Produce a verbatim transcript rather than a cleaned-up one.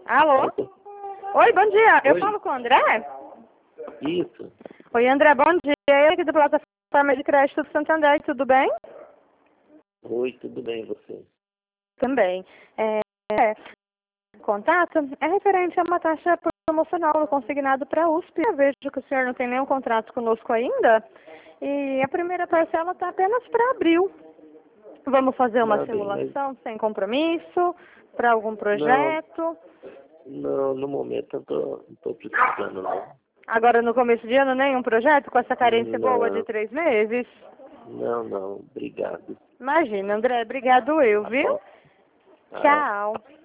Alô? Oi, bom dia. Eu Oi. falo com o André? Isso. Oi, André, bom dia. Eu aqui da plataforma de crédito do Santander, tudo bem? Oi, tudo bem, você? Também. É, é, contato é referente a uma taxa promocional consignado para a U S P. Eu vejo que o senhor não tem nenhum contrato conosco ainda. E a primeira parcela está apenas para abril. Vamos fazer uma Não, bem, mas simulação sem compromisso para algum não, projeto. não, no momento eu tô, não tô precisando, não. Agora no começo de ano nenhum projeto com essa carência boa de Não, três meses? não, não, obrigado. Imagina, André, obrigado eu, Tá viu? bom? Tá. Tchau.